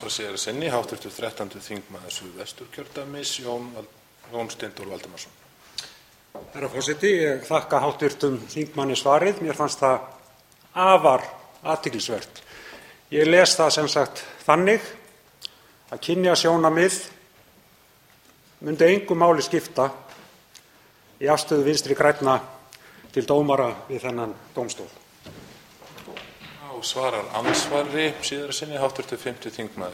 Síðara sinni hv. 13. þingmaður Suðvesturkjördæmis, Jón Steindór Valdimarsson. Herra forseti, ég þakka hv. þingmanni svarið. Mér fannst það afar athyglisvert. Ég les það sem sagt þannig að kynjasjónarmið myndi engu máli skipta í afstöðu Vinstri grænna til dómara við þennan dómstól. Svarar andsvari síðara sinni hv. 5. þingmaður